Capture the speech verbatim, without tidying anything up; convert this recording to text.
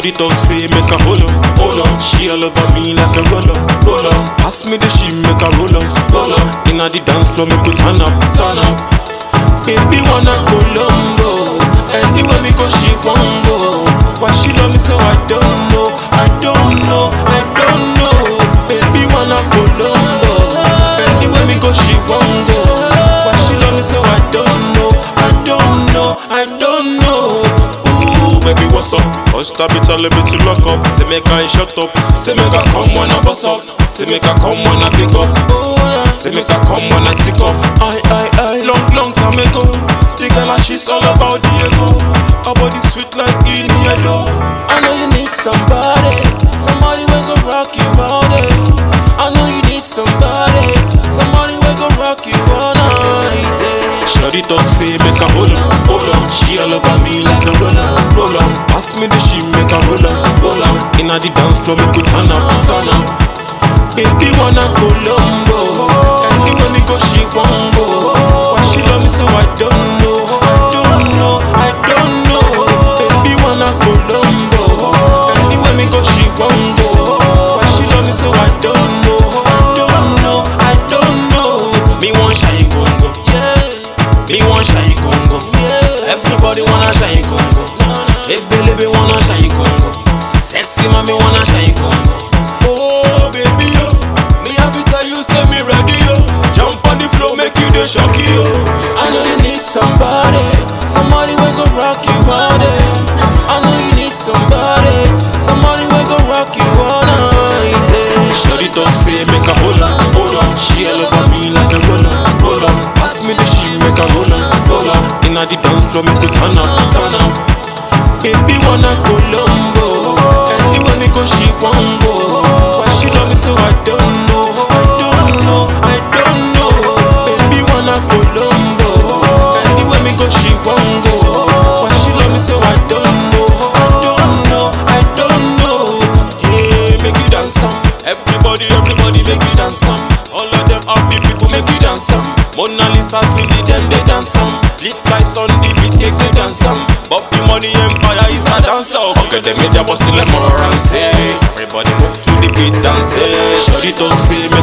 Shorty talk say make a hold on, hold on. She all over me like a roller, roller. Pass me the she make a roll on, roll on. Inna the dance floor make we turn up, turn up. Baby wanna go Colombo, anywhere me go she won't go. Why she love me so I don't know, I don't know, I don't know. Baby wanna go Colombo, anywhere me go she won't go. Why she love me so I don't know, I don't know, I don't know. Ooh, baby what's up? First time me tell me to lock up. Say make I shut up, say make I come wanna bust up, say make I come wanna pick up, say make I come wanna tick up. I, I, I, long, long time ago, the girl and she's all about Diego. Her body sweet like Iniedo. I know you need somebody, somebody will go rock you all day. I know you need somebody, somebody will go rock you all night. eh. Shorty talk say make a hold on, hold on. She all over me like a roller, roller. Pass me the she make a roller, roller. Inna the dance floor make we turn up, turn up. Baby wanna go Colombo, anywhere me go she won't go. Why she love me so I don't know, I don't know, I don't know. Baby wanna go Colombo, anywhere me go she won't go. Why she love me so I don't know, I don't know, I don't know. Me want shine Congo, yeah. Me want shine Congo, yeah. Everybody wanna shine Congo. Hey baby wanna shine Congo. Sexy mommy wanna shine Congo. Oh baby yo, me have to tell you say me ready yo. Jump on the floor make you the shocky yo. I know you need somebody, somebody will go rock you all day. I know you need somebody, somebody will go rock you all night. eh. Shorty talk say make a hold on, hold on. She all over me like a roller, roller. Pass me the she make a roll on, roll on. Inna the dance floor make we turn up, turn up. Baby wanna go Colombo, anywhere me go she won't go. Why she love me so I don't know, I don't know, I don't know. Baby wanna go Colombo, anywhere me go she won't go. Why she love me so I don't know, I don't know, I don't know. Hey, make you dance some. Everybody, everybody make you dance some. All of them happy people make you dance some. Mona Lisa Cindy them they dance some. Lit by sun the beat makes you dance some. But the money empire is a dancer. Okay, them make your bossy let more and say. Everybody move to the beat and say. Shorty talk say